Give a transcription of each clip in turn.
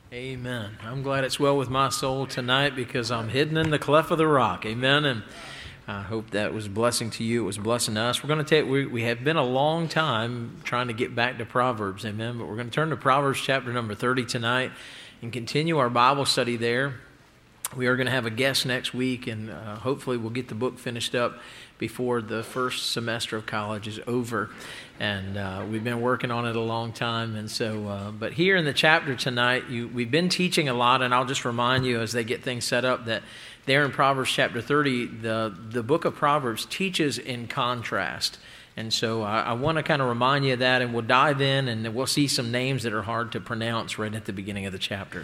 Amen. I'm glad it's well with my soul tonight because I'm hidden in the cleft of the rock. Amen. And I hope that was a blessing to you. It was a blessing to us. We're going to take, we have been a long time trying to get back to Proverbs. Amen. But we're going to turn to Proverbs chapter number 30 tonight and continue our Bible study there. We are going to have a guest next week, and hopefully we'll get the book finished up before the first semester of college is over. And we've been working on it a long time. And so, but here in the chapter tonight, we've been teaching a lot, and I'll just remind you as they get things set up that there in Proverbs chapter 30, the book of Proverbs teaches in contrast. And so I want to kind of remind you of that, and we'll dive in, and we'll see some names that are hard to pronounce right at the beginning of the chapter.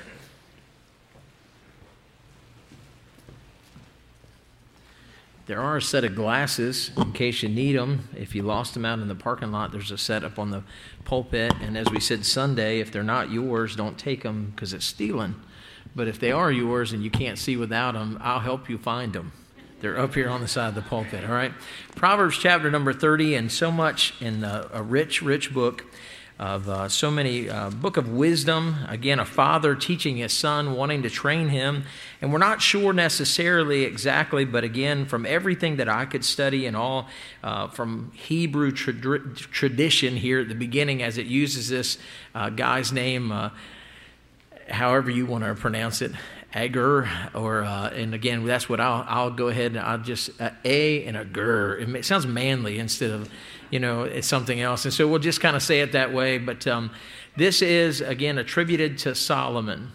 There are a set of glasses in case you need them. If you lost them out in the parking lot, there's a set up on the pulpit. And as we said Sunday, if they're not yours, don't take them because it's stealing. But if they are yours and you can't see without them, I'll help you find them. They're up here on the side of the pulpit, all right? Proverbs chapter number 30, and so much in a rich, rich book of so many, book of wisdom. Again, a father teaching his son, wanting to train him. And we're not sure necessarily exactly, but again, from everything that I could study and all from Hebrew tradition here at the beginning, as it uses this guy's name, however you want to pronounce it, Agur, or and again, that's what I'll go ahead and I'll just A and a gur. It sounds manly instead of, it's something else. And so we'll just kind of say it that way. But this is, again, attributed to Solomon.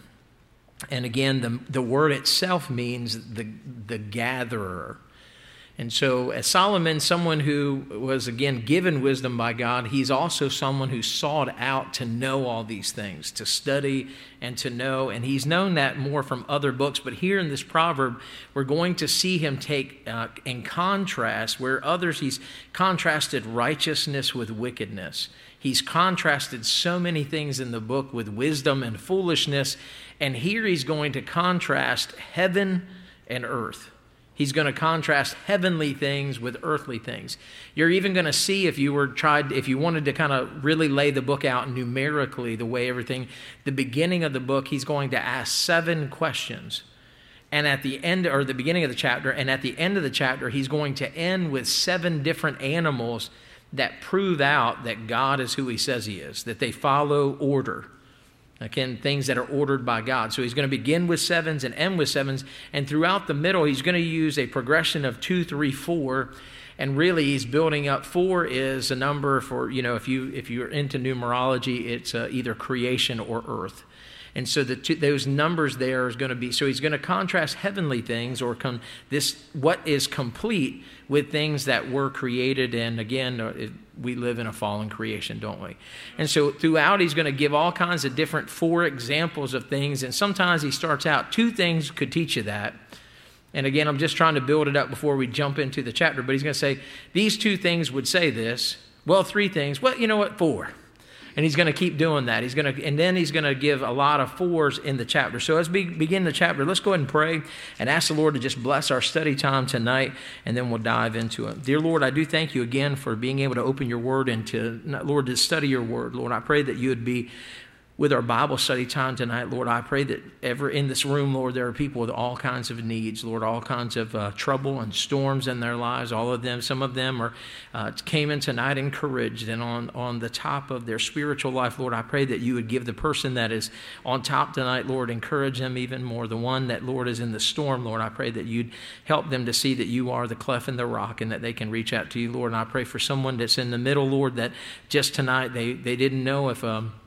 And again, the word itself means the gatherer. And so as Solomon, someone who was, again, given wisdom by God, he's also someone who sought out to know all these things, to study and to know. And he's known that more from other books. But here in this proverb, we're going to see him take in contrast, where others he's contrasted righteousness with wickedness. He's contrasted so many things in the book with wisdom and foolishness. And here he's going to contrast heaven and earth. He's going to contrast heavenly things with earthly things. You're even going to see if you wanted to kind of really lay the book out numerically, the way everything, the beginning of the book, he's going to ask 7 questions. And at the end, or the beginning of the chapter, and at the end of the chapter, he's going to end with 7 different animals that prove out that God is who he says he is, that they follow order. Again, things that are ordered by God. So he's going to begin with 7s and end with 7s. And throughout the middle, he's going to use a progression of 2, 3, 4. And really, he's building up. 4 is a number for, if you're into numerology, it's either creation or earth. And so those numbers there is going to be, so he's going to contrast heavenly things or what is complete with things that were created. And again, we live in a fallen creation, don't we? And so throughout, he's going to give all kinds of different 4 examples of things. And sometimes he starts out, 2 things could teach you that. And again, I'm just trying to build it up before we jump into the chapter. But he's going to say, these 2 things would say this. Well, 3 things. Well, you know what? 4. And he's going to keep doing that. And then he's going to give a lot of 4s in the chapter. So as we begin the chapter, let's go ahead and pray and ask the Lord to just bless our study time tonight, and then we'll dive into it. Dear Lord, I do thank you again for being able to open your word and to study your word. Lord, I pray that you would be with our Bible study time tonight. Lord, I pray that ever in this room, Lord, there are people with all kinds of needs, Lord, all kinds of trouble and storms in their lives. All of them, some of them came in tonight encouraged and on the top of their spiritual life. Lord, I pray that you would give the person that is on top tonight, Lord, encourage them even more. The one that, Lord, is in the storm, Lord, I pray that you'd help them to see that you are the cleft in the rock and that they can reach out to you, Lord. And I pray for someone that's in the middle, Lord, that just tonight they didn't know if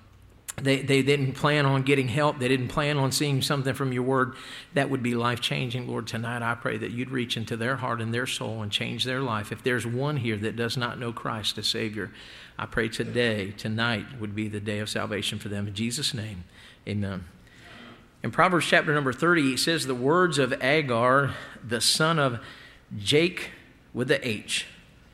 They didn't plan on getting help. They didn't plan on seeing something from your word that would be life-changing. Lord, tonight I pray that you'd reach into their heart and their soul and change their life. If there's one here that does not know Christ as Savior, I pray tonight would be the day of salvation for them. In Jesus' name, amen. In Proverbs chapter number 30, it says the words of Agur, the son of Jake with the H.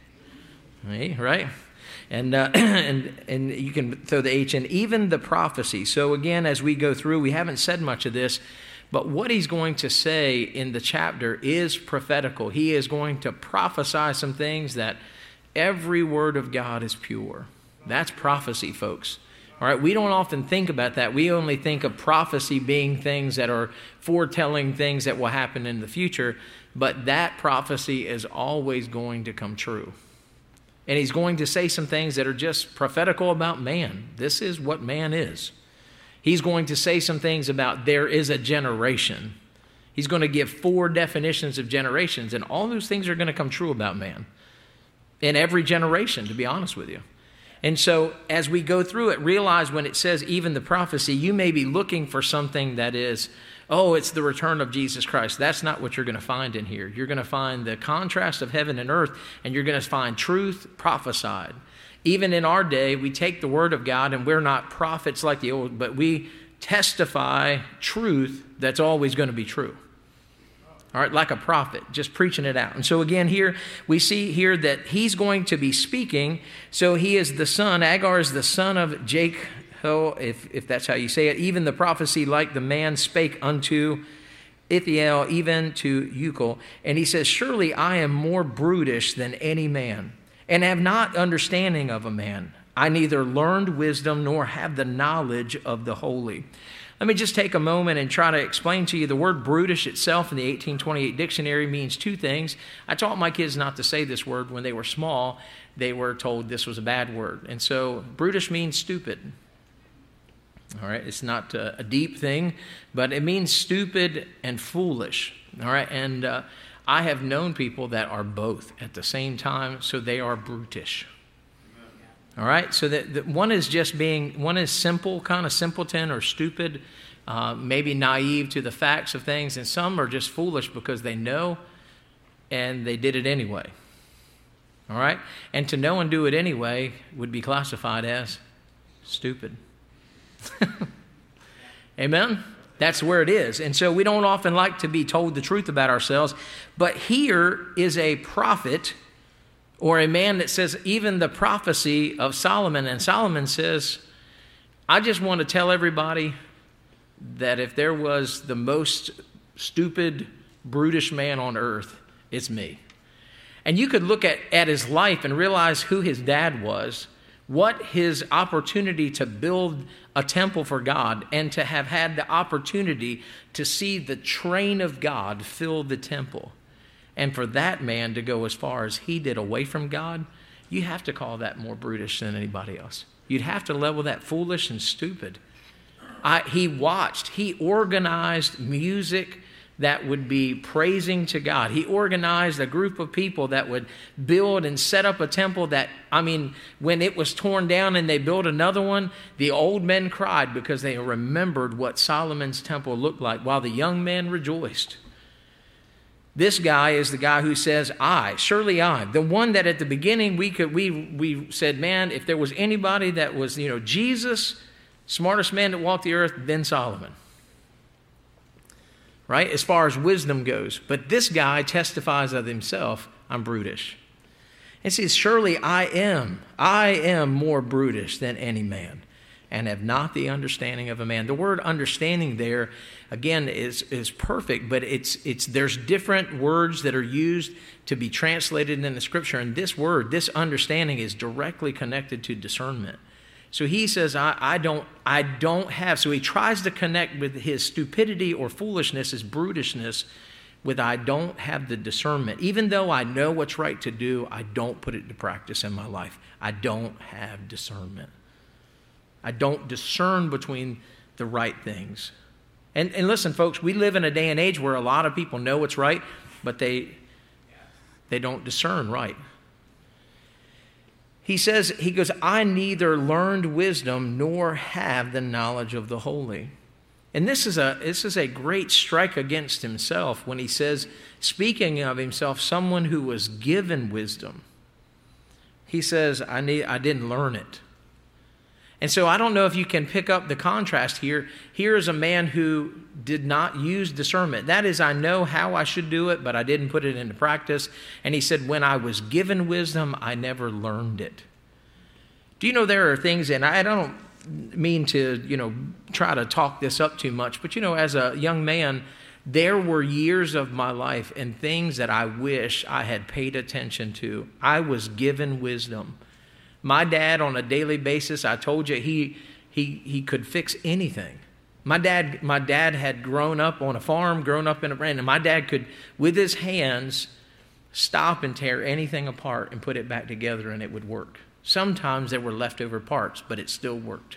Right? And you can throw the H in, even the prophecy. So again, as we go through, we haven't said much of this, but what he's going to say in the chapter is prophetical. He is going to prophesy some things that every word of God is pure. That's prophecy, folks. All right, we don't often think about that. We only think of prophecy being things that are foretelling things that will happen in the future, but that prophecy is always going to come true. And he's going to say some things that are just prophetical about man. This is what man is. He's going to say some things about there is a generation. He's going to give 4 definitions of generations, and all those things are going to come true about man in every generation, to be honest with you. And so as we go through it, realize when it says even the prophecy, you may be looking for something that is, oh, it's the return of Jesus Christ. That's not what you're going to find in here. You're going to find the contrast of heaven and earth, and you're going to find truth prophesied. Even in our day, we take the word of God, and we're not prophets like the old, but we testify truth that's always going to be true. All right, like a prophet, just preaching it out. And so again, here we see here that he's going to be speaking. So he is the son, Agar is the son of Jacob, if that's how you say it. Even the prophecy, like the man spake unto Ithiel, even to Ucal. And he says, surely I am more brutish than any man, and have not understanding of a man. I neither learned wisdom nor have the knowledge of the holy. Let me just take a moment and try to explain to you the word brutish itself in the 1828 dictionary means 2 things. I taught my kids not to say this word when they were small. They were told this was a bad word. And so brutish means stupid. All right, it's not a deep thing, but it means stupid and foolish. All right, and I have known people that are both at the same time, so they are brutish. All right, so that one is just one is simple, kind of simpleton or stupid, maybe naive to the facts of things, and some are just foolish because they know and they did it anyway. All right, and to know and do it anyway would be classified as stupid. Amen? That's where it is. And so we don't often like to be told the truth about ourselves, but here is a prophet or a man that says even the prophecy of Solomon. And Solomon says, I just want to tell everybody that if there was the most stupid, brutish man on earth, it's me. And you could look at his life and realize who his dad was, what his opportunity to build a temple for God and to have had the opportunity to see the train of God fill the temple. And for that man to go as far as he did away from God, you have to call that more brutish than anybody else. You'd have to level that foolish and stupid. He organized music that would be praising to God. He organized a group of people that would build and set up a temple that, when it was torn down and they built another one, the old men cried because they remembered what Solomon's temple looked like, while the young men rejoiced. This guy is the guy who says, surely I. The one that at the beginning we said, man, if there was anybody that was, Jesus, smartest man that walked the earth, then Solomon. Right? As far as wisdom goes. But this guy testifies of himself, I'm brutish. And says, surely I am more brutish than any man, and have not the understanding of a man. The word understanding there, again, is perfect, but there's different words that are used to be translated in the scripture. And this word, this understanding, is directly connected to discernment. So he says, I don't have. So he tries to connect with his stupidity or foolishness, his brutishness, with I don't have the discernment. Even though I know what's right to do, I don't put it to practice in my life. I don't have discernment. I don't discern between the right things. And listen, folks, we live in a day and age where a lot of people know what's right, but they don't discern right. He goes, I neither learned wisdom nor have the knowledge of the holy. And this is a great strike against himself when he says, speaking of himself, someone who was given wisdom. He says, I didn't learn it. And so I don't know if you can pick up the contrast here. Here is a man who did not use discernment. That is, I know how I should do it, but I didn't put it into practice. And he said, when I was given wisdom, I never learned it. Do you know there are things, and I don't mean to, try to talk this up too much, but, as a young man, there were years of my life and things that I wish I had paid attention to. I was given wisdom. My dad, on a daily basis, I told you, he could fix anything. My dad had grown up on a farm, grown up in a brand, and my dad could, with his hands, stop and tear anything apart and put it back together, and it would work. Sometimes there were leftover parts, but it still worked.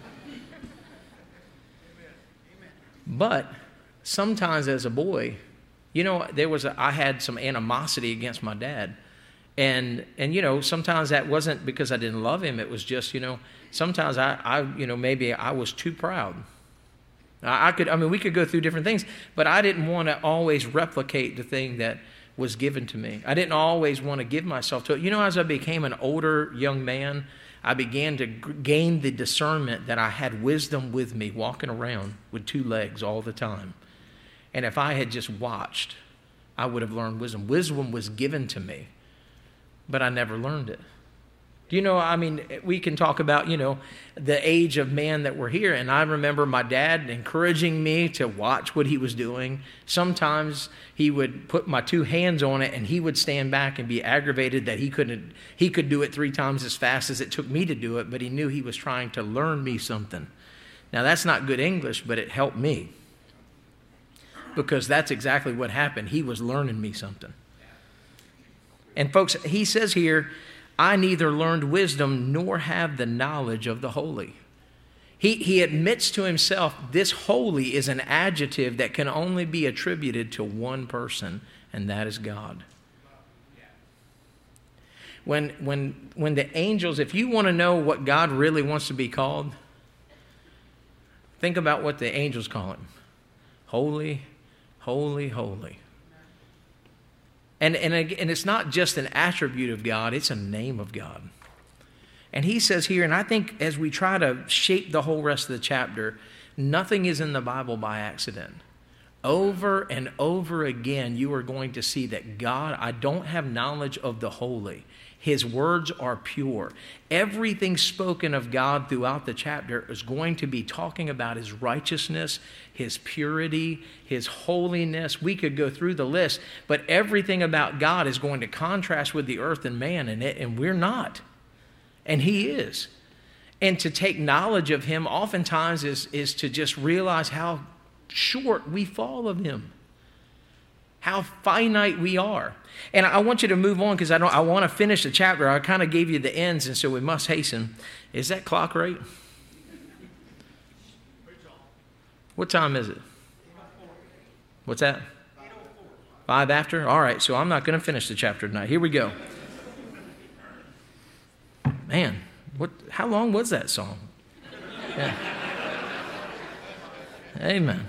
But sometimes as a boy, I had some animosity against my dad. And sometimes that wasn't because I didn't love him. It was just, sometimes maybe I was too proud. We could go through different things, but I didn't want to always replicate the thing that was given to me. I didn't always want to give myself to it. As I became an older young man, I began to gain the discernment that I had wisdom with me, walking around with 2 legs all the time. And if I had just watched, I would have learned wisdom. Wisdom was given to me, but I never learned it. We can talk about, the age of man that we're here. And I remember my dad encouraging me to watch what he was doing. Sometimes he would put my 2 hands on it and he would stand back and be aggravated that he could do it 3 times as fast as it took me to do it, but he knew he was trying to learn me something. Now, that's not good English, but it helped me. Because that's exactly what happened. He was learning me something. And folks, he says here, I neither learned wisdom nor have the knowledge of the holy. He admits to himself, this holy is an adjective that can only be attributed to one person, and that is God. When the angels, if you want to know what God really wants to be called, think about what the angels call him. Holy, holy, holy. And it's not just an attribute of God, it's a name of God. And he says here, and I think as we try to shape the whole rest of the chapter, nothing is in the Bible by accident. Over and over again, you are going to see that God, I don't have knowledge of the holy. His words are pure. Everything spoken of God throughout the chapter is going to be talking about his righteousness, his purity, his holiness. We could go through the list, but everything about God is going to contrast with the earth and man, and we're not. And he is. And to take knowledge of him oftentimes is to just realize how short we fall of him. How finite we are. And I want you to move on because I want to finish the chapter. I kind of gave you the ends, and so we must hasten. Is that clock right? What time is it? What's that? 5 after? All right, so I'm not going to finish the chapter tonight. Here we go. Man, how long was that song? Yeah. Amen.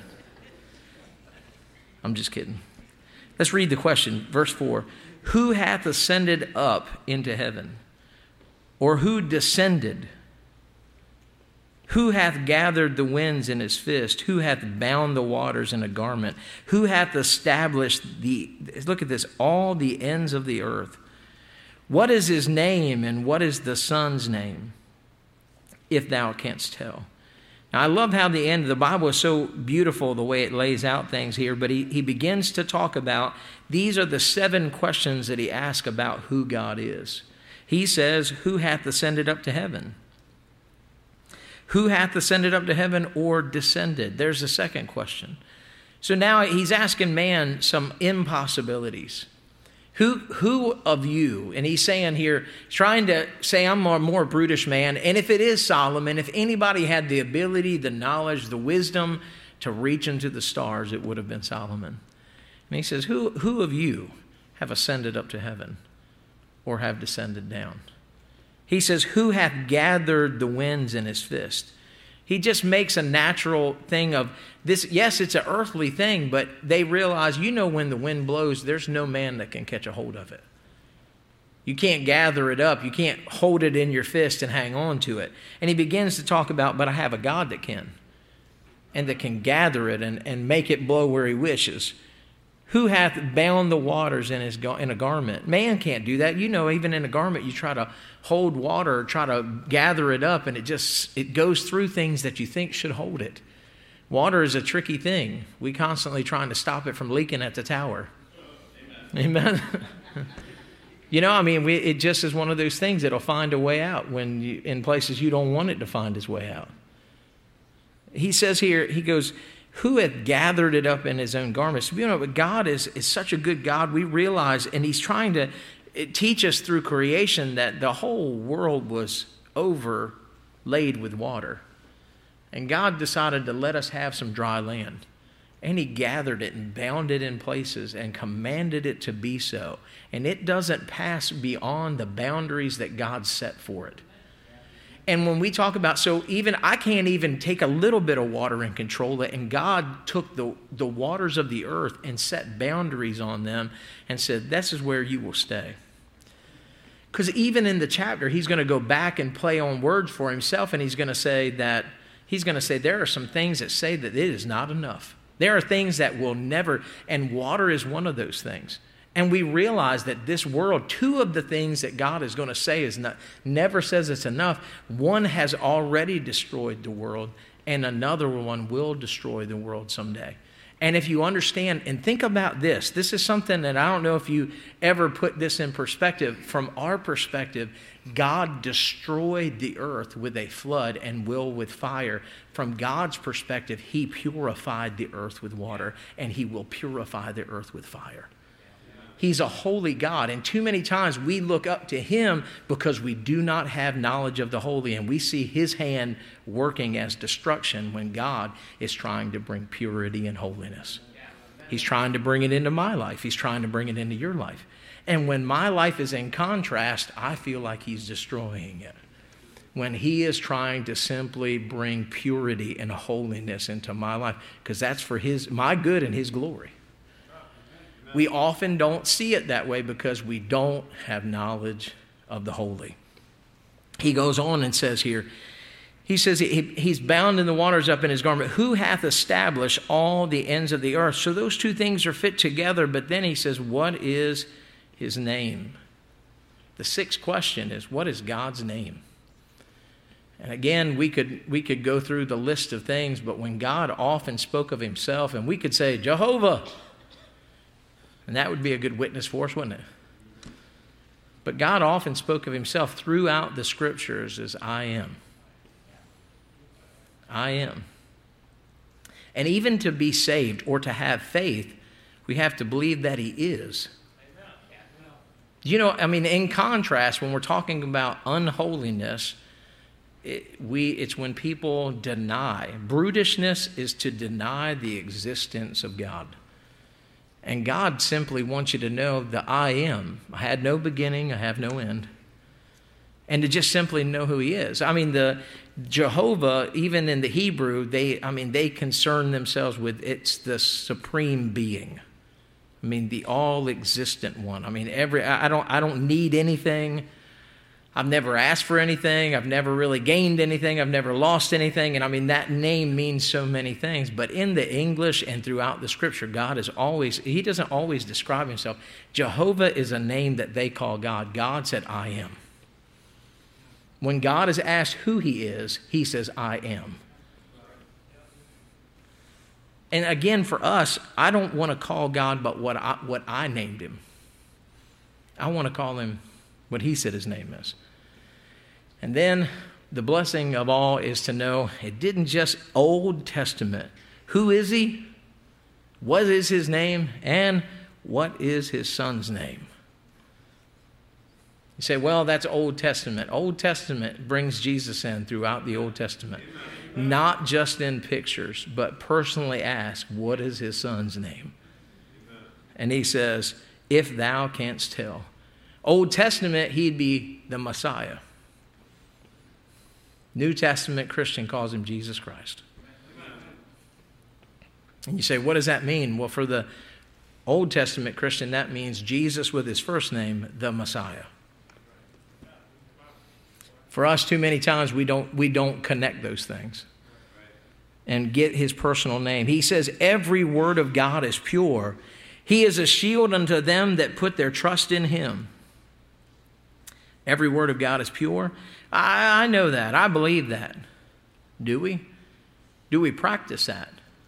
I'm just kidding. Let's read the question, verse 4. Who hath ascended up into heaven? Or who descended? Who hath gathered the winds in his fist? Who hath bound the waters in a garment? Who hath established look at this, all the ends of the earth? What is his name and what is the Son's name? If thou canst tell. Now, I love how the end of the Bible is so beautiful, the way it lays out things here, but he begins to talk about, these are the 7 questions that he asks about who God is. He says, who hath ascended up to heaven? Who hath ascended up to heaven or descended? There's the second question. So now he's asking man some impossibilities. Who of you, and he's saying here, trying to say I'm a more brutish man, and if it is Solomon, if anybody had the ability, the knowledge, the wisdom to reach into the stars, it would have been Solomon. And he says, who of you have ascended up to heaven or have descended down? He says, who hath gathered the winds in his fist? He just makes a natural thing of this. Yes, it's an earthly thing, but they realize, when the wind blows, there's no man that can catch a hold of it. You can't gather it up. You can't hold it in your fist and hang on to it. And he begins to talk about, but I have a God that can, and that can gather it and make it blow where he wishes. Who hath bound the waters in a garment? Man can't do that. Even in a garment, you try to hold water, or try to gather it up, and it goes through things that you think should hold it. Water is a tricky thing. We constantly trying to stop it from leaking at the tower. Amen. It just is one of those things that'll find a way out in places you don't want it to find its way out. He says here, he goes, who hath gathered it up in his own garments? You know, but God is such a good God. We realize, and he's trying to teach us through creation that the whole world was overlaid with water. And God decided to let us have some dry land. And he gathered it and bound it in places and commanded it to be so. And it doesn't pass beyond the boundaries that God set for it. And when we talk about, so even I can't even take a little bit of water and control it. And God took the waters of the earth and set boundaries on them and said, this is where you will stay. Because even in the chapter, he's going to go back and play on words for himself. And he's going to say there are some things that say that it is not enough. There are things that will never, and water is one of those things. And we realize that this world, two of the things that God is going to say is never says it's enough. One has already destroyed the world, and another one will destroy the world someday. And if you understand and think about this is something that I don't know if you ever put this in perspective. From our perspective, God destroyed the earth with a flood and will with fire. From God's perspective, he purified the earth with water, and he will purify the earth with fire. He's a holy God, and too many times we look up to him because we do not have knowledge of the holy, and we see his hand working as destruction when God is trying to bring purity and holiness. He's trying to bring it into my life. He's trying to bring it into your life. And when my life is in contrast, I feel like he's destroying it. When he is trying to simply bring purity and holiness into my life, because that's for my good and his glory. We often don't see it that way because we don't have knowledge of the holy. He goes on and says here, he says he's bound in the waters up in his garment. Who hath established all the ends of the earth? So those two things are fit together, but then he says, what is his name? The sixth question is, what is God's name? And again, we could go through the list of things, but when God often spoke of himself, and we could say, Jehovah, and that would be a good witness for us, wouldn't it? But God often spoke of himself throughout the scriptures as I am. I am. And even to be saved or to have faith, we have to believe that he is. You know, I mean, in contrast, when we're talking about unholiness, it's when people deny. Brutishness is to deny the existence of God. And God simply wants you to know that I am. I had no beginning, I have no end. And to just simply know who he is. I mean, the Jehovah, even in the Hebrew, they concern themselves with it's the supreme being. I mean, the all-existent one. I mean, I don't need anything. I've never asked for anything. I've never really gained anything. I've never lost anything. And I mean, that name means so many things. But in the English and throughout the scripture, he doesn't always describe himself. Jehovah is a name that they call God. God said, I am. When God is asked who he is, he says, I am. And again, for us, I don't want to call God but what I named him. I want to call him what he said his name is. And then the blessing of all is to know it didn't just Old Testament. Who is he? What is his name? And what is his son's name? You say, well, that's Old Testament. Old Testament brings Jesus in throughout the Old Testament. Not just in pictures, but personally ask, what is his son's name? And he says, if thou canst tell. Old Testament, he'd be the Messiah. New Testament Christian calls him Jesus Christ. And you say, what does that mean? Well, for the Old Testament Christian, that means Jesus with his first name, the Messiah. For us, too many times we don't connect those things and get his personal name. He says, every word of God is pure. He is a shield unto them that put their trust in him. Every word of God is pure. I know that. I believe that. Do we? Do we practice that?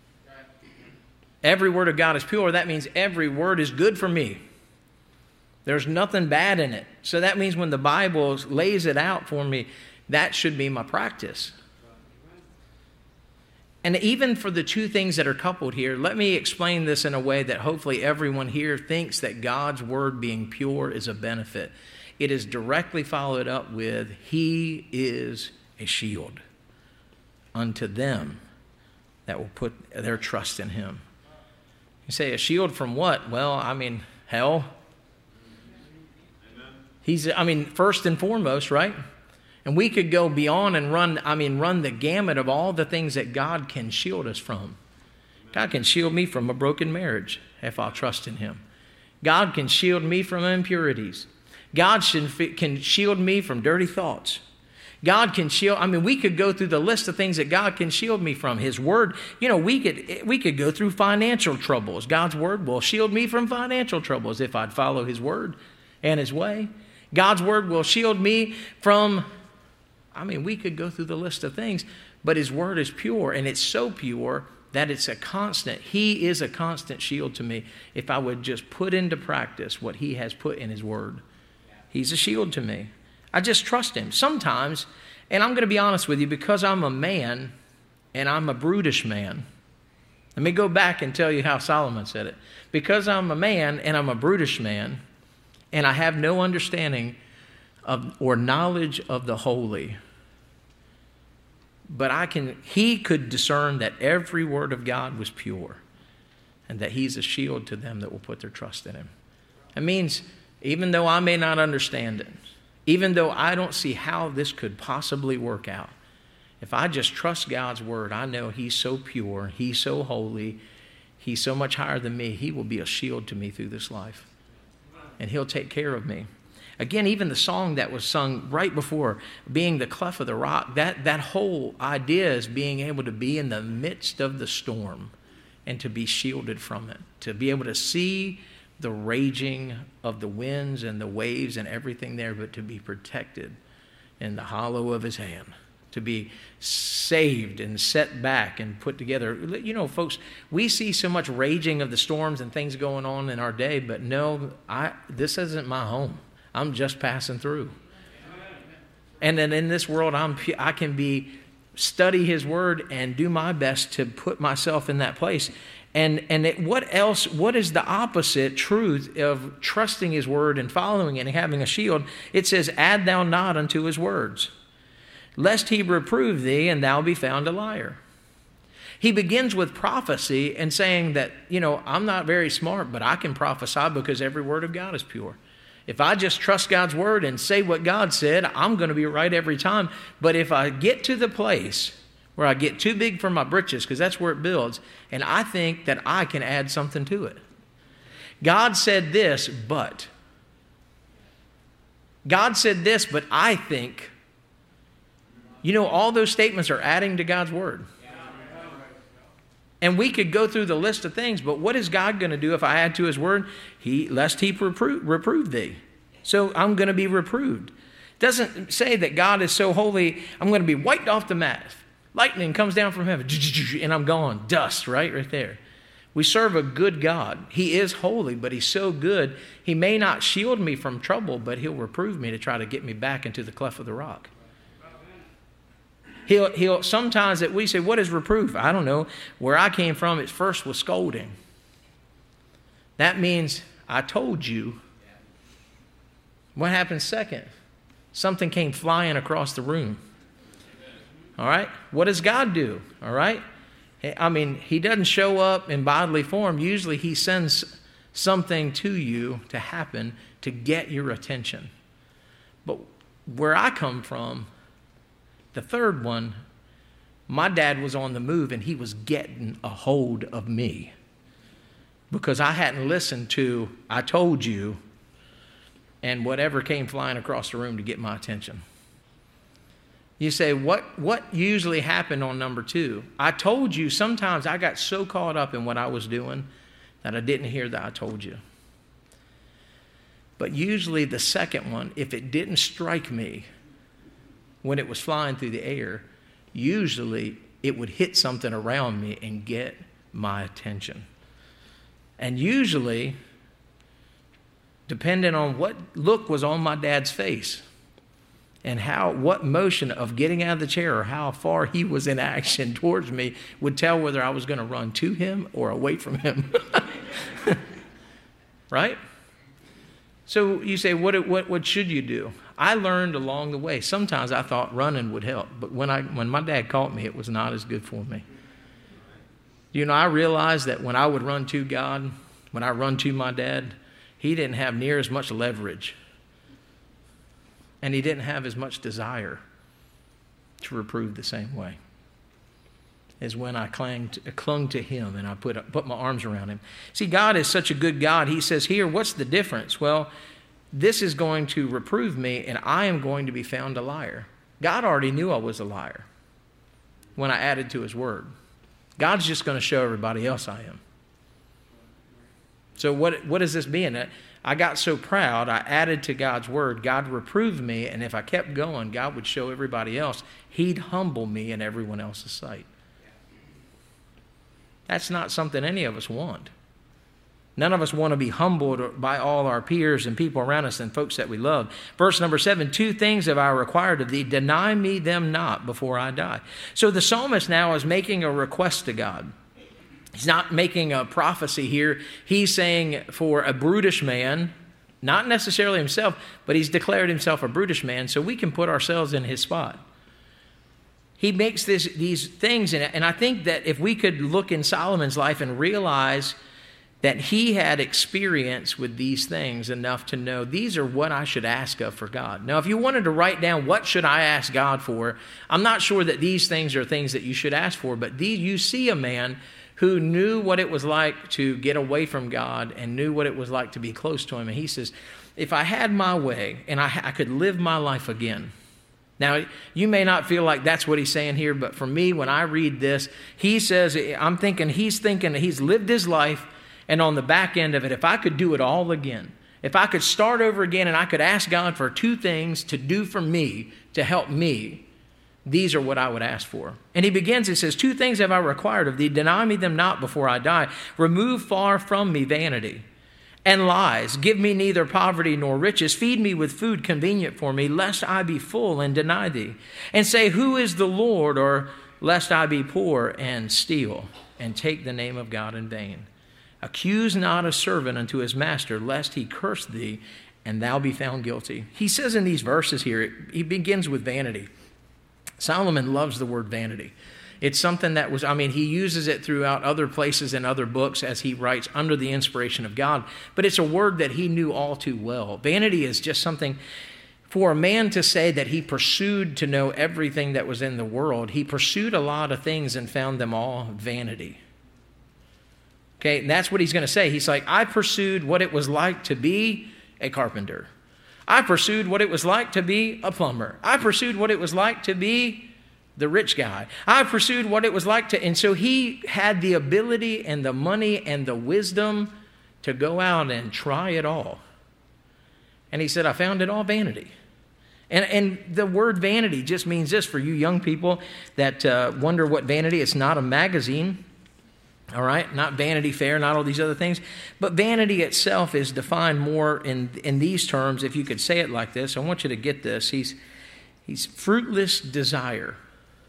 Every word of God is pure. That means every word is good for me. There's nothing bad in it. So that means when the Bible lays it out for me, that should be my practice. And even for the two things that are coupled here, let me explain this in a way that hopefully everyone here thinks that God's word being pure is a benefit. It is directly followed up with, He is a shield unto them that will put their trust in Him. You say, a shield from what? Well, I mean, hell. He's, first and foremost, right? And we could go beyond and run the gamut of all the things that God can shield us from. God can shield me from a broken marriage if I'll trust in Him. God can shield me from impurities. God can shield me from dirty thoughts. God can shield, we could go through the list of things that God can shield me from. His word, we could go through financial troubles. God's word will shield me from financial troubles if I'd follow His word and His way. God's word will shield me from, we could go through the list of things, but His word is pure, and it's so pure that it's a constant. He is a constant shield to me if I would just put into practice what He has put in His word. He's a shield to me. I just trust Him. Sometimes, and I'm going to be honest with you, because I'm a man and I'm a brutish man. Let me go back and tell you how Solomon said it. Because I'm a man and I'm a brutish man, and I have no understanding of or knowledge of the holy, but he could discern that every word of God was pure and that He's a shield to them that will put their trust in Him. It means even though I may not understand it, even though I don't see how this could possibly work out, if I just trust God's word, I know He's so pure, He's so holy, He's so much higher than me, He will be a shield to me through this life. And He'll take care of me. Again, even the song that was sung right before, being the cleft of the rock, that whole idea is being able to be in the midst of the storm and to be shielded from it, to be able to see the raging of the winds and the waves and everything there, but to be protected in the hollow of His hand, to be saved and set back and put together. Folks, we see so much raging of the storms and things going on in our day, but no, this isn't my home. I'm just passing through. And then in this world, I can study His word and do my best to put myself in that place. What is the opposite truth of trusting His word and following it and having a shield? It says, add thou not unto His words, lest He reprove thee and thou be found a liar. He begins with prophecy and saying that, I'm not very smart, but I can prophesy because every word of God is pure. If I just trust God's word and say what God said, I'm going to be right every time. But if I get to the place where I get too big for my britches, because that's where it builds, and I think that I can add something to it. God said this, but I think. All those statements are adding to God's word. And we could go through the list of things, but what is God going to do if I add to His word? Lest He reprove thee. So I'm going to be reproved. It doesn't say that God is so holy, I'm going to be wiped off the mat. Lightning comes down from heaven, and I'm gone. Dust, right there. We serve a good God. He is holy, but He's so good, He may not shield me from trouble, but He'll reprove me to try to get me back into the cleft of the rock. He'll sometimes that we say, what is reproof? I don't know. Where I came from, it first was scolding. That means I told you. What happens second? Something came flying across the room. All right? What does God do? All right? He doesn't show up in bodily form. Usually He sends something to you to happen to get your attention. But where I come from, the third one, my dad was on the move and he was getting a hold of me because I hadn't listened to, I told you, and whatever came flying across the room to get my attention. You say, what usually happened on number 2? I told you, sometimes I got so caught up in what I was doing that I didn't hear that I told you. But usually the second one, if it didn't strike me when it was flying through the air, usually it would hit something around me and get my attention. And usually, depending on what look was on my dad's face, and what motion of getting out of the chair or how far he was in action towards me would tell whether I was going to run to him or away from him. Right? So you say, what should you do? I learned along the way. Sometimes I thought running would help, but when my dad caught me, it was not as good for me. I realized that when I would run to God, when I run to my dad, he didn't have near as much leverage. And he didn't have as much desire to reprove the same way as when I clung to him and I put my arms around him. See, God is such a good God. He says here, what's the difference? Well, this is going to reprove me, and I am going to be found a liar. God already knew I was a liar when I added to his word. God's just going to show everybody else I am. So what does this mean? I got so proud, I added to God's word. God reproved me, and if I kept going, God would show everybody else. He'd humble me in everyone else's sight. That's not something any of us want. None of us want to be humbled by all our peers and people around us and folks that we love. Verse number 7, 2 things have I required of thee, deny me them not before I die. So the psalmist now is making a request to God. He's not making a prophecy here. He's saying for a brutish man, not necessarily himself, but he's declared himself a brutish man, so we can put ourselves in his spot. He makes these things, and I think that if we could look in Solomon's life and realize that he had experience with these things enough to know these are what I should ask of for God. Now, if you wanted to write down what should I ask God for, I'm not sure that these things are things that you should ask for, but you see a man who knew what it was like to get away from God and knew what it was like to be close to him. And he says, if I had my way and I could live my life again. Now, you may not feel like that's what he's saying here, but for me, when I read this, he's thinking he's lived his life, and on the back end of it, if I could do it all again, if I could start over again and I could ask God for 2 things to do for me, to help me, these are what I would ask for. And he begins, he says, 2 things have I required of thee, deny me them not before I die. Remove far from me vanity and lies. Give me neither poverty nor riches. Feed me with food convenient for me, lest I be full and deny thee. And say, who is the Lord? Or lest I be poor and steal and take the name of God in vain. Accuse not a servant unto his master, lest he curse thee and thou be found guilty. He says in these verses here, he begins with vanity. Solomon loves the word vanity. It's something that he uses it throughout other places and other books as he writes under the inspiration of God, but it's a word that he knew all too well. Vanity is just something, for a man to say that he pursued to know everything that was in the world, he pursued a lot of things and found them all vanity. Okay, and that's what he's going to say. He's like, I pursued what it was like to be a carpenter. I pursued what it was like to be a plumber. I pursued what it was like to be the rich guy. I pursued what it was like to... And so he had the ability and the money and the wisdom to go out and try it all. And he said, I found it all vanity. And the word vanity just means this for you young people that wonder what vanity is. It's not a magazine. All right, not Vanity Fair, not all these other things. But vanity itself is defined more in these terms, if you could say it like this. I want you to get this. He's fruitless desire.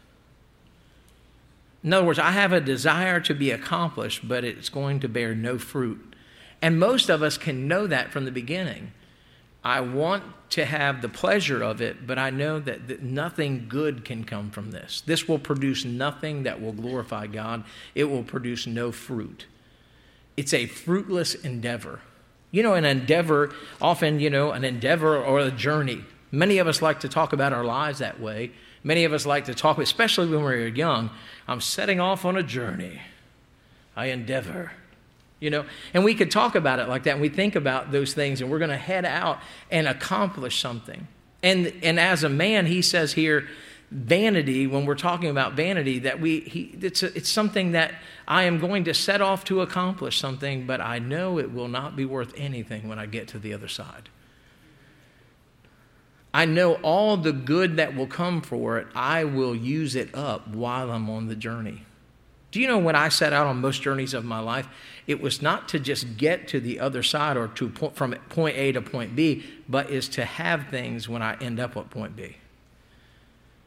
In other words, I have a desire to be accomplished, but it's going to bear no fruit. And most of us can know that from the beginning. I want to have the pleasure of it, but I know that nothing good can come from this. This will produce nothing that will glorify God. It will produce no fruit. It's a fruitless endeavor. An endeavor, often, an endeavor or a journey. Many of us like to talk about our lives that way. Many of us like to talk, especially when we're young, I'm setting off on a journey. I endeavor. And we could talk about it like that, and we think about those things, and we're going to head out and accomplish something. And as a man, he says here, vanity, when we're talking about vanity, that it's something that I am going to set off to accomplish something, but I know it will not be worth anything when I get to the other side. I know all the good that will come for it, I will use it up while I'm on the journey. Do you know when I set out on most journeys of my life, it was not to just get to the other side or from point A to point B, but is to have things when I end up at point B.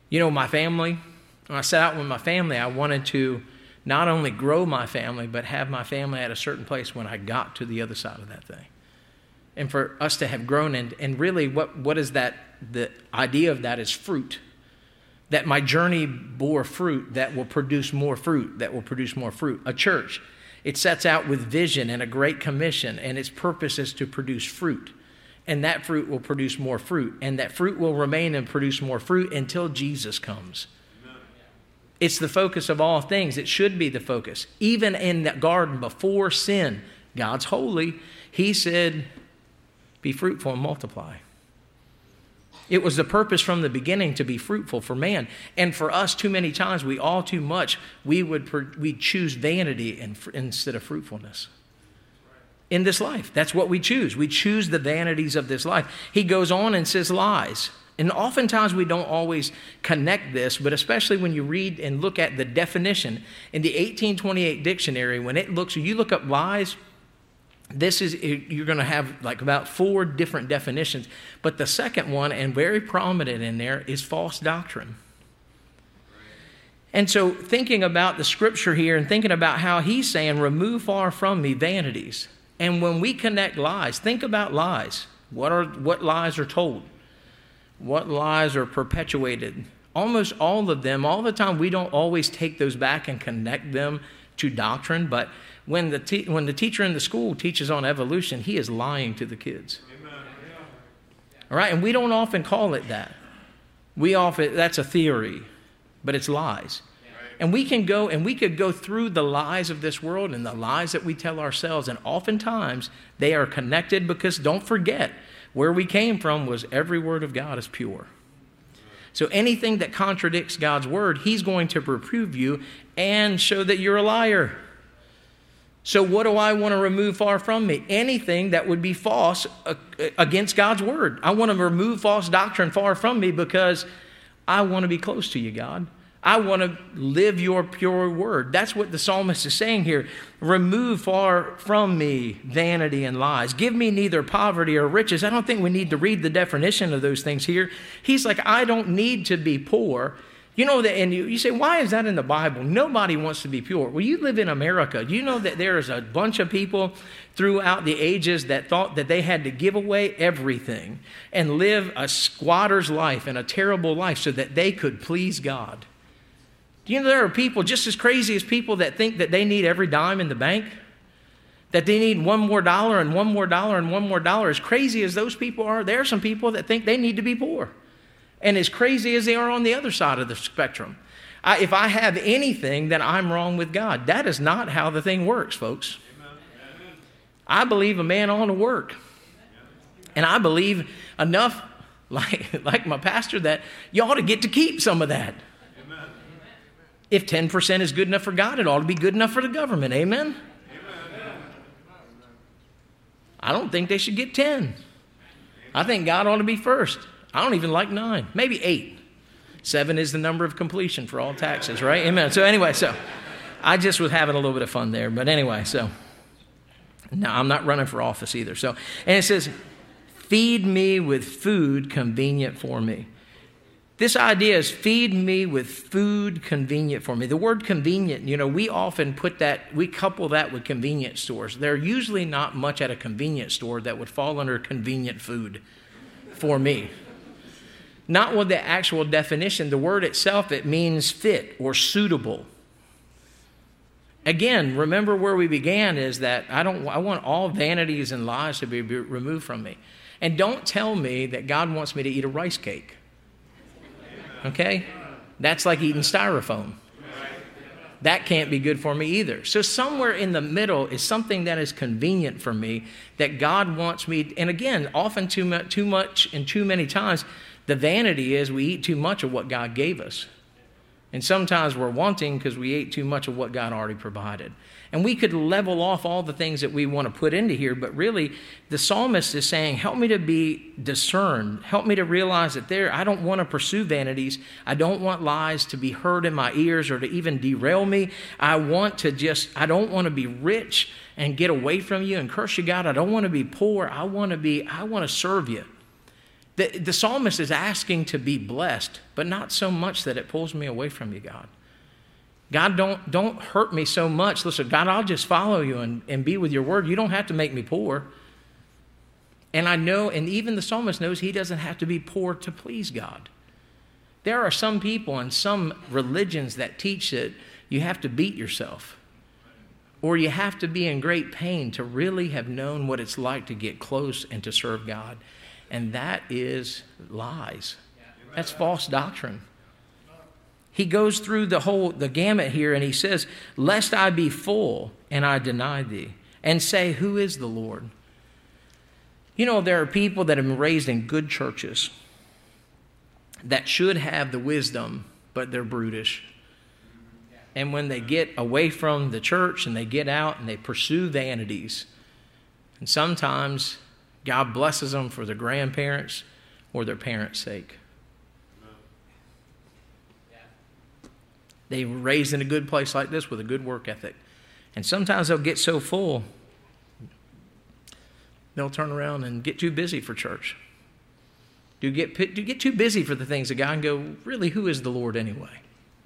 My family, when I set out with my family, I wanted to not only grow my family, but have my family at a certain place when I got to the other side of that thing. And for us to have grown, and really what is that? The idea of that is fruit. That my journey bore fruit that will produce more fruit, that will produce more fruit. A church, it sets out with vision and a great commission, and its purpose is to produce fruit. And that fruit will produce more fruit, and that fruit will remain and produce more fruit until Jesus comes. It's the focus of all things. It should be the focus. Even in that garden before sin, God's holy. He said, be fruitful and multiply. It was the purpose from the beginning to be fruitful for man. And for us, too many times, we choose vanity instead of fruitfulness. In this life, that's what we choose. We choose the vanities of this life. He goes on and says lies. And oftentimes we don't always connect this, but especially when you read and look at the definition in the 1828 dictionary, when you look up lies, you're going to have like about 4 different definitions. But the second one, and very prominent in there, is false doctrine. And so thinking about the scripture here and thinking about how he's saying, remove far from me vanities. And when we connect lies, think about lies. What lies are told? What lies are perpetuated? Almost all of them, all the time, we don't always take those back and connect them to doctrine. But when the teacher in the school teaches on evolution, he is lying to the kids. Amen. All right, and we don't often call it that. That's a theory, but it's lies. And we could go through the lies of this world and the lies that we tell ourselves, and oftentimes they are connected, because don't forget, where we came from was every word of God is pure. So anything that contradicts God's word, he's going to reprove you and show that you're a liar. So what do I want to remove far from me? Anything that would be false against God's word. I want to remove false doctrine far from me because I want to be close to you, God. I want to live your pure word. That's what the psalmist is saying here. Remove far from me vanity and lies. Give me neither poverty or riches. I don't think we need to read the definition of those things here. He's like, I don't need to be poor. And you say, why is that in the Bible? Nobody wants to be pure. Well, you live in America. You know that there is a bunch of people throughout the ages that thought that they had to give away everything and live a squatter's life and a terrible life so that they could please God. Do you know there are people just as crazy as people that think that they need every dime in the bank? That they need one more dollar and one more dollar and one more dollar. As crazy as those people are, there are some people that think they need to be poor. And as crazy as they are on the other side of the spectrum. If I have anything, then I'm wrong with God. That is not how the thing works, folks. Amen. I believe a man ought to work. And I believe enough, like my pastor, that you ought to get to keep some of that. Amen. If 10% is good enough for God, it ought to be good enough for the government. Amen? Amen. I don't think they should get 10. I think God ought to be first. I don't even like 9, maybe 8. 7 is the number of completion for all taxes, right? Amen. So anyway, I just was having a little bit of fun there. But anyway, no, I'm not running for office either. And it says, feed me with food convenient for me. This idea is feed me with food convenient for me. The word convenient, we often we couple that with convenience stores. There are usually not much at a convenience store that would fall under convenient food for me. Not with the actual definition. The word itself, it means fit or suitable. Again, remember where we began is that I want all vanities and lies to be removed from me. And don't tell me that God wants me to eat a rice cake. Okay? That's like eating styrofoam. That can't be good for me either. So somewhere in the middle is something that is convenient for me that God wants me. And again, often too much and too many times, the vanity is we eat too much of what God gave us. And sometimes we're wanting because we ate too much of what God already provided. And we could level off all the things that we want to put into here, but really the psalmist is saying, help me to be discerned. Help me to realize that I don't want to pursue vanities. I don't want lies to be heard in my ears or to even derail me. I don't want to be rich and get away from you and curse you, God. I don't want to be poor. I want to serve you. The psalmist is asking to be blessed, but not so much that it pulls me away from you, God. God, don't hurt me so much. Listen, God, I'll just follow you and be with your word. You don't have to make me poor. And I know, and even the psalmist knows he doesn't have to be poor to please God. There are some people and some religions that teach that you have to beat yourself, or you have to be in great pain to really have known what it's like to get close and to serve God. And that is lies. That's false doctrine. He goes through the gamut here, and he says, lest I be full and I deny thee, and say, who is the Lord? You know, there are people that have been raised in good churches that should have the wisdom, but they're brutish. And when they get away from the church and they get out and they pursue vanities, and sometimes God blesses them for their grandparents or their parents' sake. They were raised in a good place like this with a good work ethic. And sometimes they'll get so full, they'll turn around and get too busy for church. Do get too busy for the things of God and go, really, who is the Lord anyway?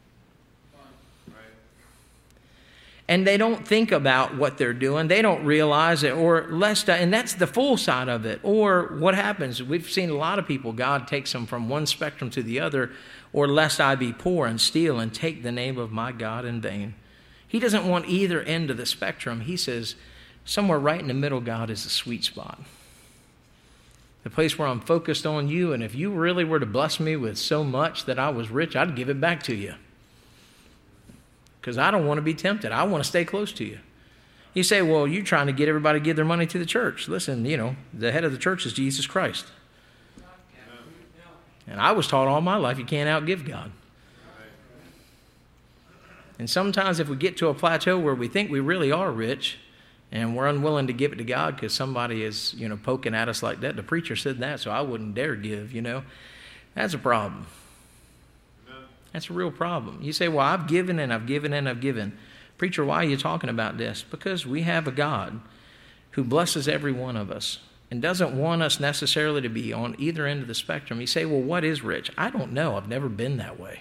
And they don't think about what they're doing. They don't realize it, and that's the full side of it. Or what happens, we've seen a lot of people, God takes them from one spectrum to the other, or lest I be poor and steal and take the name of my God in vain. He doesn't want either end of the spectrum. He says, somewhere right in the middle, God, is the sweet spot. The place where I'm focused on you, and if you really were to bless me with so much that I was rich, I'd give it back to you. Because I don't want to be tempted. I want to stay close to you. You say, well, you're trying to get everybody to give their money to the church. Listen, the head of the church is Jesus Christ. And I was taught all my life you can't outgive God. And sometimes if we get to a plateau where we think we really are rich and we're unwilling to give it to God because somebody is, poking at us like that. The preacher said that, so I wouldn't dare give, That's a problem. That's a real problem. You say, well, I've given and I've given and I've given. Preacher, why are you talking about this? Because we have a God who blesses every one of us and doesn't want us necessarily to be on either end of the spectrum. You say, well, what is rich? I don't know. I've never been that way.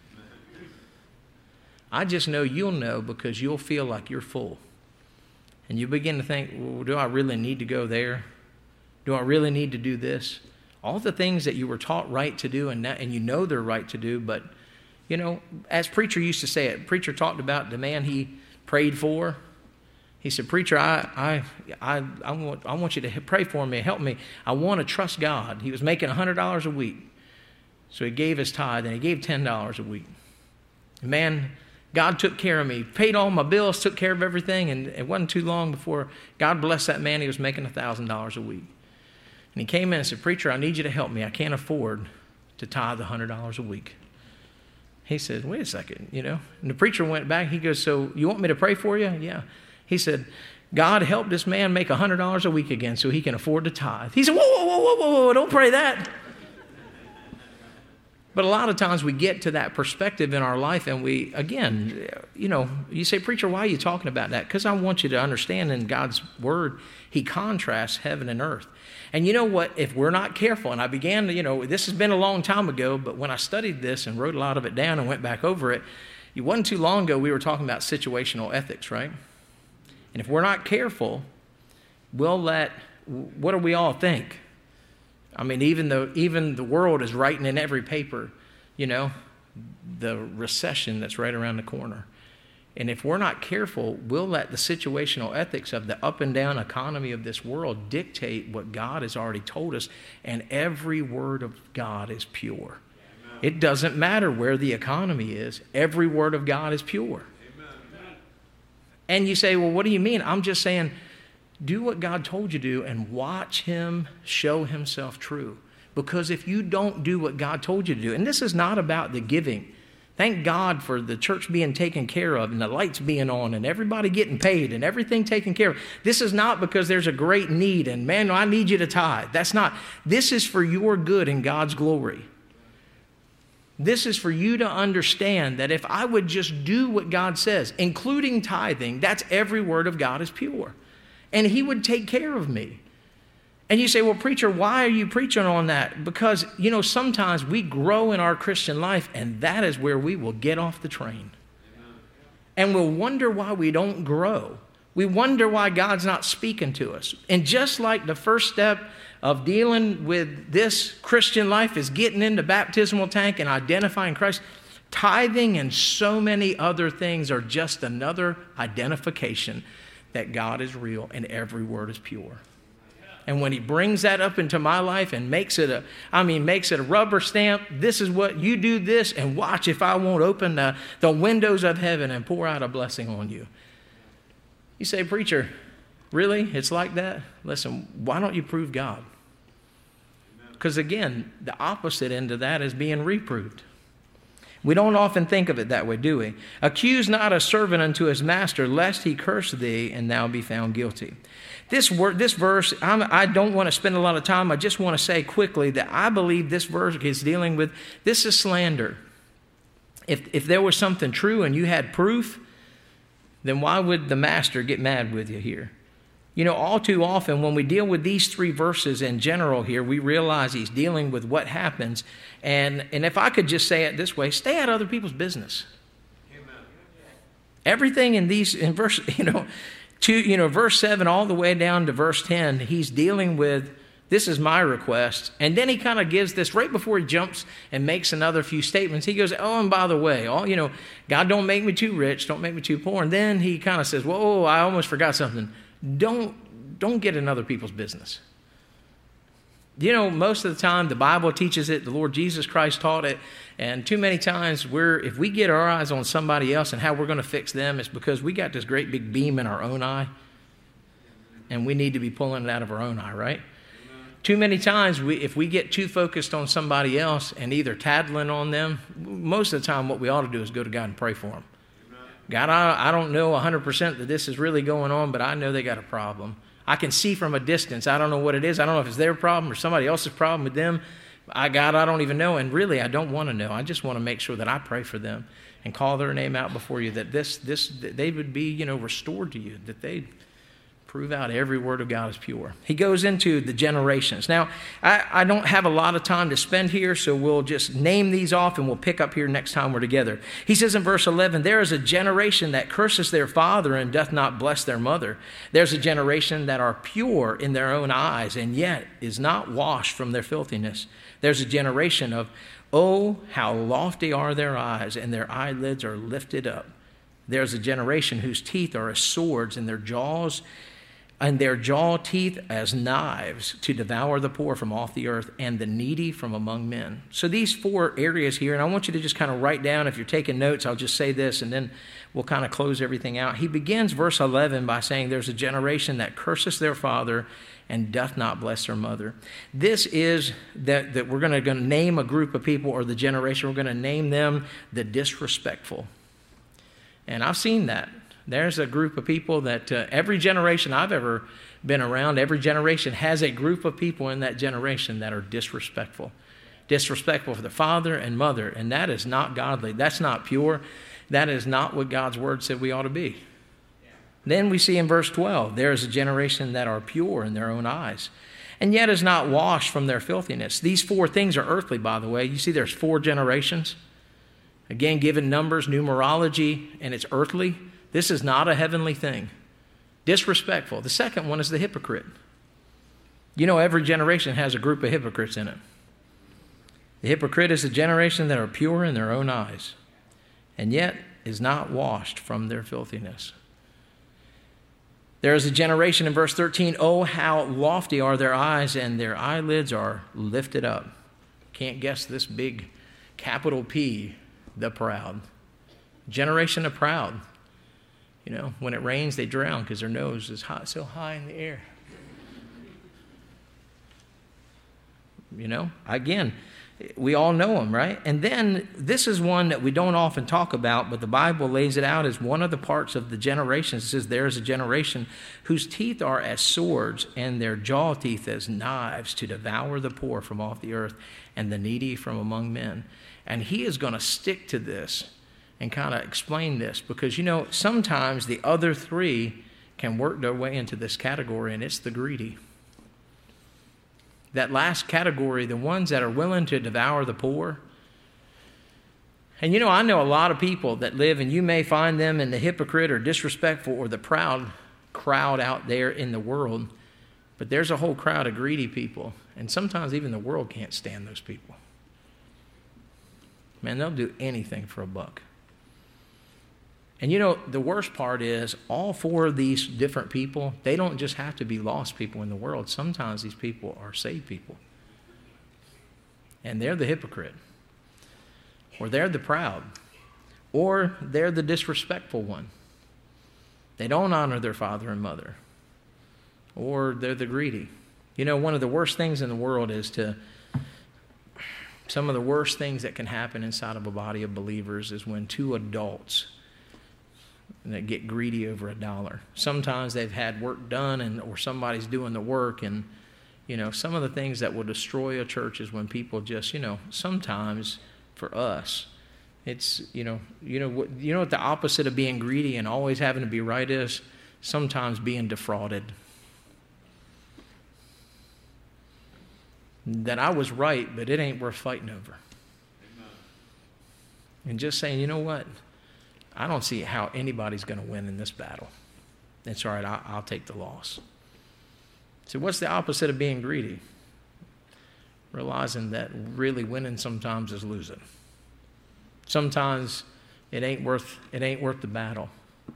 I just know you'll know because you'll feel like you're full. And you begin to think, well, do I really need to go there? Do I really need to do this? All the things that you were taught right to do and you know they're right to do, but as preacher used to say it, preacher talked about the man he prayed for. He said, preacher, I want you to pray for me, help me. I want to trust God. He was making $100 a week. So he gave his tithe and he gave $10 a week. Man, God took care of me, paid all my bills, took care of everything. And it wasn't too long before God blessed that man. He was making $1,000 a week. And he came in and said, preacher, I need you to help me. I can't afford to tithe $100 a week. He said, wait a second, And the preacher went back. He goes, so you want me to pray for you? Yeah. He said, God help this man make $100 a week again so he can afford to tithe. He said, whoa, don't pray that. But a lot of times we get to that perspective in our life and we, again, you say, preacher, why are you talking about that? Because I want you to understand in God's word, he contrasts heaven and earth. And you know what? If we're not careful, and I began to, this has been a long time ago, but when I studied this and wrote a lot of it down and went back over it, it wasn't too long ago we were talking about situational ethics, right? And if we're not careful, what do we all think? I mean, even the world is writing in every paper, the recession that's right around the corner. And if we're not careful, we'll let the situational ethics of the up and down economy of this world dictate what God has already told us. And every word of God is pure. Amen. It doesn't matter where the economy is. Every word of God is pure. Amen. And you say, well, what do you mean? I'm just saying, do what God told you to do and watch him show himself true. Because if you don't do what God told you to do, and this is not about the giving. Thank God for the church being taken care of and the lights being on and everybody getting paid and everything taken care of. This is not because there's a great need and, man, I need you to tithe. That's not. This is for your good and God's glory. This is for you to understand that if I would just do what God says, including tithing, that's every word of God is pure. And he would take care of me. And you say, well, preacher, why are you preaching on that? Because, sometimes we grow in our Christian life, and that is where we will get off the train. And we'll wonder why we don't grow. We wonder why God's not speaking to us. And just like the first step of dealing with this Christian life is getting into baptismal tank and identifying Christ, tithing and so many other things are just another identification that God is real and every word is pure. And when he brings that up into my life and makes it a rubber stamp, this is what you do this, and watch if I won't open the windows of heaven and pour out a blessing on you. You say, preacher, really? It's like that? Listen, why don't you prove God? Because again, the opposite end of that is being reproved. We don't often think of it that way, do we? Accuse not a servant unto his master, lest he curse thee and thou be found guilty. This verse, I don't want to spend a lot of time. I just want to say quickly that I believe this verse is dealing with, this is slander. If there was something true and you had proof, then why would the master get mad with you here? All too often when we deal with these three verses in general here, we realize he's dealing with what happens. And if I could just say it this way, stay out of other people's business. Amen. Everything in verse, verse 7 all the way down to verse 10, he's dealing with, this is my request. And then he kind of gives this right before he jumps and makes another few statements. He goes, oh, and by the way, God don't make me too rich, don't make me too poor. And then he kind of says, whoa, I almost forgot something. Don't get in other people's business. Most of the time the Bible teaches it, the Lord Jesus Christ taught it, and too many times if we get our eyes on somebody else and how we're going to fix them, it's because we got this great big beam in our own eye, and we need to be pulling it out of our own eye, right? Too many times, if we get too focused on somebody else and either tattling on them, most of the time what we ought to do is go to God and pray for them. God, I don't know 100% that this is really going on, but I know they got a problem. I can see from a distance. I don't know what it is. I don't know if it's their problem or somebody else's problem with them. God, I don't even know. And really, I don't want to know. I just want to make sure that I pray for them and call their name out before you, that they would be, restored to you, that they prove out every word of God is pure. He goes into the generations. Now, I don't have a lot of time to spend here, so we'll just name these off and we'll pick up here next time we're together. He says in verse 11, there is a generation that curses their father and doth not bless their mother. There's a generation that are pure in their own eyes and yet is not washed from their filthiness. There's a generation of, oh, how lofty are their eyes, and their eyelids are lifted up. There's a generation whose teeth are as swords, and their jaw teeth as knives, to devour the poor from off the earth and the needy from among men. So these four areas here, and I want you to just kind of write down, if you're taking notes, I'll just say this and then we'll kind of close everything out. He begins verse 11 by saying there's a generation that curses their father and doth not bless their mother. This is that we're going to name a group of people, or the generation, we're going to name them the disrespectful. And I've seen that. There's a group of people that every generation I've ever been around, every generation has a group of people in that generation that are disrespectful. Disrespectful for the father and mother, and that is not godly. That's not pure. That is not what God's word said we ought to be. Then we see in verse 12, there is a generation that are pure in their own eyes, and yet is not washed from their filthiness. These four things are earthly, by the way. You see there's 4 generations. Again, given numbers, numerology, and it's earthly. This is not a heavenly thing. Disrespectful. The second one is the hypocrite. Every generation has a group of hypocrites in it. The hypocrite is a generation that are pure in their own eyes, and yet is not washed from their filthiness. There is a generation in verse 13, oh, how lofty are their eyes, and their eyelids are lifted up. Can't guess this big capital P, the proud. Generation of proud. When it rains, they drown because their nose is so high in the air. Again, we all know them, right? And then this is one that we don't often talk about, but the Bible lays it out as one of the parts of the generations. It says there is a generation whose teeth are as swords and their jaw teeth as knives, to devour the poor from off the earth and the needy from among men. And he is going to stick to this and kind of explain this, because sometimes the other 3 can work their way into this category, and it's the greedy. That last category, the ones that are willing to devour the poor. And I know a lot of people that live, and you may find them in the hypocrite or disrespectful or the proud crowd out there in the world, but there's a whole crowd of greedy people, and sometimes even the world can't stand those people. Man, they'll do anything for a buck. And the worst part is all four of these different people, they don't just have to be lost people in the world. Sometimes these people are saved people. And they're the hypocrite. Or they're the proud. Or they're the disrespectful one. They don't honor their father and mother. Or they're the greedy. One of the worst things in the world is some of the worst things that can happen inside of a body of believers is when two adults that get greedy over $1. Sometimes they've had work done or somebody's doing the work, and some of the things that will destroy a church is when people just sometimes for us it's what the opposite of being greedy and always having to be right is? Sometimes being defrauded. That I was right, but it ain't worth fighting over. Amen. And just saying, you know what? I don't see how anybody's going to win in this battle. It's all right, I'll take the loss. So what's the opposite of being greedy? Realizing that really winning sometimes is losing. Sometimes it ain't worth the battle.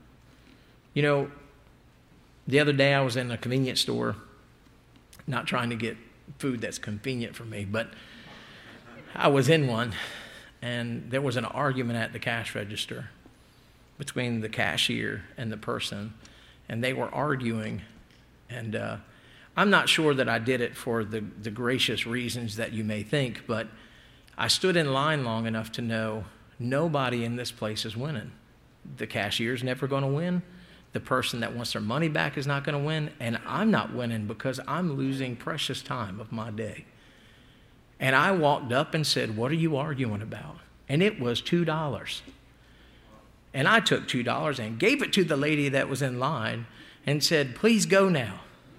The other day I was in a convenience store, not trying to get food that's convenient for me, but I was in one, and there was an argument at the cash register between the cashier and the person, and they were arguing, and I'm not sure that I did it for the gracious reasons that you may think, but I stood in line long enough to know nobody in this place is winning. The cashier's never going to win. The person that wants their money back is not going to win, and I'm not winning because I'm losing precious time of my day. And I walked up and said, "What are you arguing about?" And it was $2. And I took $2 and gave it to the lady that was in line and said, "Please go now."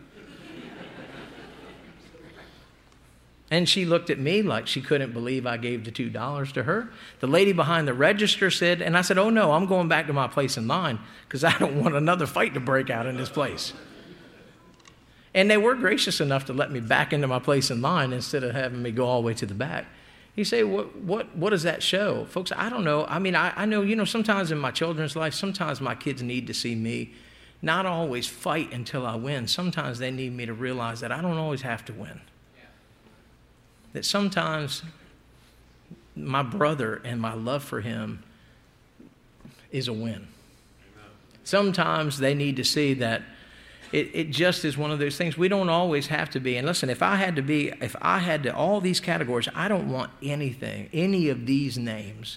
And she looked at me like she couldn't believe I gave the $2 to her. The lady behind the register said, and I said, "Oh no, I'm going back to my place in line because I don't want another fight to break out in this place." And they were gracious enough to let me back into my place in line instead of having me go all the way to the back. You say, what does that show? Folks, I don't know. I mean, I know, sometimes in my children's life, sometimes my kids need to see me not always fight until I win. Sometimes they need me to realize that I don't always have to win. That sometimes my brother and my love for him is a win. Amen. Sometimes they need to see that it just is one of those things. We don't always have to be. And listen, if I had to all these categories, I don't want any of these names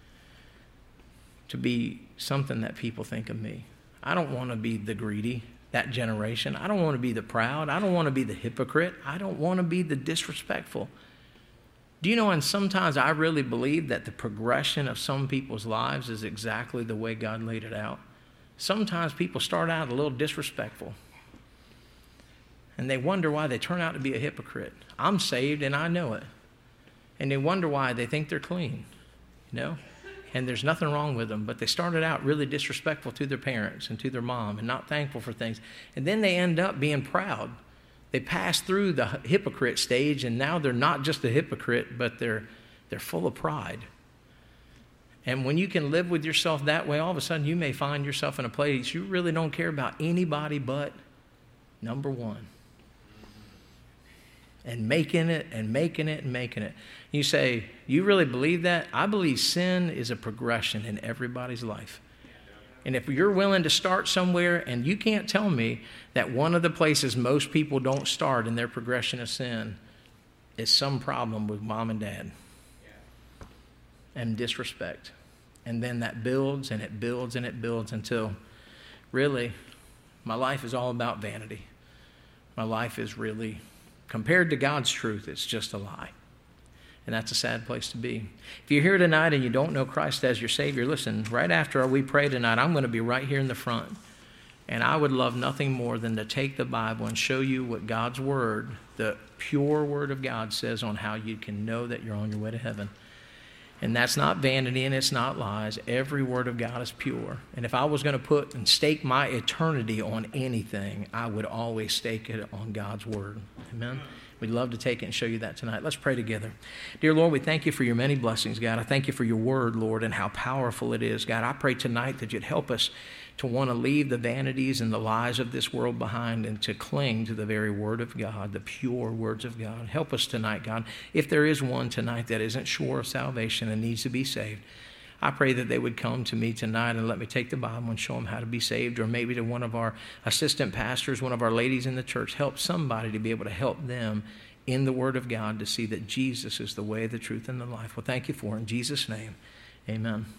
to be something that people think of me. I don't want to be the greedy, that generation. I don't want to be the proud. I don't want to be the hypocrite. I don't want to be the disrespectful. Do you know, and sometimes I really believe that the progression of some people's lives is exactly the way God laid it out. Sometimes people start out a little disrespectful, and they wonder why they turn out to be a hypocrite. I'm saved, and I know it. And they wonder why they think they're clean, and there's nothing wrong with them, but they started out really disrespectful to their parents and to their mom and not thankful for things, and then they end up being proud. They pass through the hypocrite stage, and now they're not just a hypocrite, but they're full of pride. And when you can live with yourself that way, all of a sudden you may find yourself in a place you really don't care about anybody but number one. And making it and making it and making it. You say, "You really believe that?" I believe sin is a progression in everybody's life. And if you're willing to start somewhere, and you can't tell me that one of the places most people don't start in their progression of sin is some problem with mom and dad and disrespect. And then that builds and it builds and it builds until really my life is all about vanity. My life is really, compared to God's truth, it's just a lie. And that's a sad place to be. If you're here tonight and you don't know Christ as your Savior, listen, right after we pray tonight, I'm going to be right here in the front. And I would love nothing more than to take the Bible and show you what God's Word, the pure Word of God, says on how you can know that you're on your way to heaven. And that's not vanity and it's not lies. Every word of God is pure. And if I was going to put and stake my eternity on anything, I would always stake it on God's Word. Amen? We'd love to take it and show you that tonight. Let's pray together. Dear Lord, we thank you for your many blessings, God. I thank you for your Word, Lord, and how powerful it is. God, I pray tonight that you'd help us to want to leave the vanities and the lies of this world behind and to cling to the very Word of God, the pure words of God. Help us tonight, God. If there is one tonight that isn't sure of salvation and needs to be saved, I pray that they would come to me tonight and let me take the Bible and show them how to be saved, or maybe to one of our assistant pastors, one of our ladies in the church. Help somebody to be able to help them in the Word of God to see that Jesus is the way, the truth, and the life. Well, thank you for it. In Jesus' name, amen.